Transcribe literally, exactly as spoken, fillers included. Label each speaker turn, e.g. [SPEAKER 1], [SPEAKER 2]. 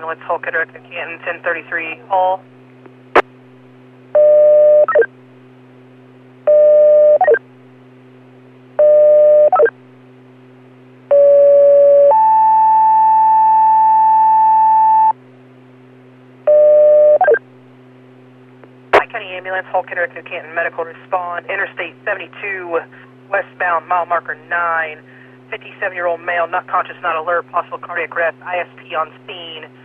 [SPEAKER 1] ambulance, Hull Cataract and Canton, ten thirty-three Hall. County Ambulance, Hull Cataract and Canton Medical respond. Interstate seventy-two, westbound, mile marker nine. fifty-seven-year-old male, not conscious, not alert, possible cardiac arrest, I S P on scene.